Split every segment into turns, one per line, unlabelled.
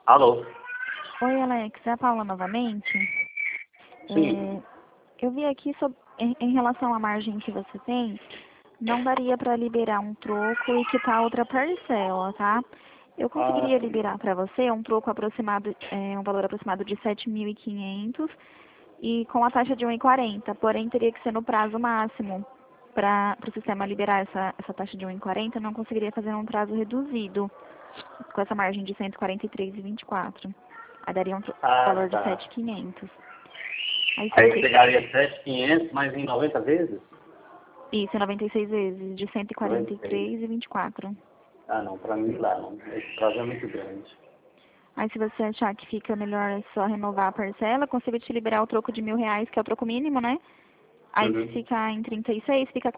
Alô?
Oi, Alex, é a Paula novamente.
Sim.
Eu vi aqui em relação à margem que você tem, não daria para liberar um troco e quitar outra parcela, tá? Eu
Ah,
conseguiria
sim.
liberar para você um troco aproximado, um valor aproximado de 7.500 e com a taxa de 1,40, porém teria que ser no prazo máximo para o sistema liberar essa taxa de 1,40, não conseguiria fazer um prazo reduzido com essa margem de 143,24. Aí daria um
Ah,
valor de
tá.
7.500. Aí se
Aí
você...
pegaria 7.500, mas em 90 vezes?
Isso, 96 vezes, de
96.
143,24.
Ah, não, pra mim não dá, não. Esse prazo é muito grande.
Aí se você achar que fica melhor só renovar a parcela, consigo te liberar o troco de R$ 1.000, que é o troco mínimo, né? Aí se
Uhum.
ficar em 36, fica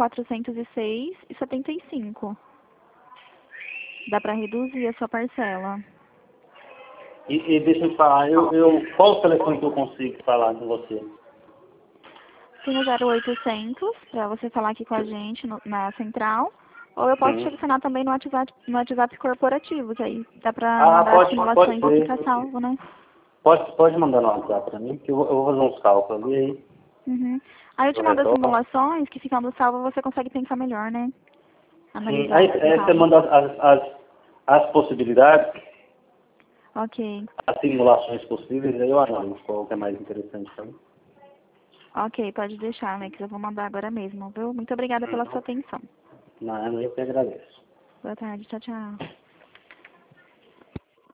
406,75. Dá pra reduzir a sua parcela.
E deixa eu te falar, qual o telefone que eu consigo falar com você?
Tem o 0800 para você falar aqui com a gente na central. Ou eu posso te
Uhum.
adicionar também no WhatsApp corporativo, que aí dá pra
Ah,
mandar as
pode
simulações e
ser.
ficar salvo, né?
Pode mandar no WhatsApp pra mim, que eu vou fazer uns cálculos ali, aí
Uhum. Aí eu te
eu
mando as
retorno.
simulações que ficando salvo você consegue pensar melhor, né?
Sim,
Analisar
aí
com
você
calma.
manda as possibilidades,
Ok.
as simulações possíveis, aí eu analiso qual que é mais interessante para mim.
Ok, pode deixar, Alex. Eu vou mandar agora mesmo, viu? Muito obrigada pela sua
Uhum.
atenção.
Não, eu que agradeço.
Boa tarde, tchau, tchau.